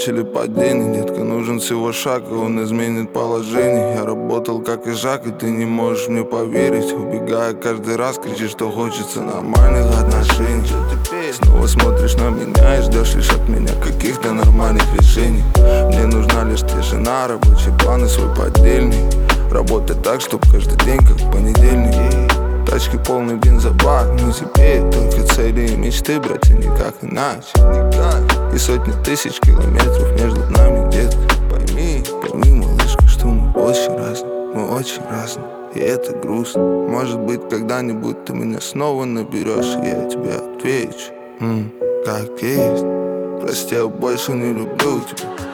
взлет или падение. Детка, нужен всего шаг, и он изменит положение. Я работал как и Жак, и ты не можешь мне поверить. Убегая каждый раз, кричишь, что хочется нормальных отношений. Снова смотришь на меня и ждешь лишь от меня каких-то нормальных решений. Мне нужна лишь тишина, рабочий план и свой поддельный. Работать так, чтоб каждый день как понедельник. Тачки полный бензобак, но теперь только цели и мечты, братья, никак иначе. И сотни тысяч километров между нами, детка. Пойми, малышка, что мы очень разные. Мы очень разные, и это грустно. Может быть, когда-нибудь ты меня снова наберешь, и я тебе отвечу, как есть. Прости, я больше не люблю тебя.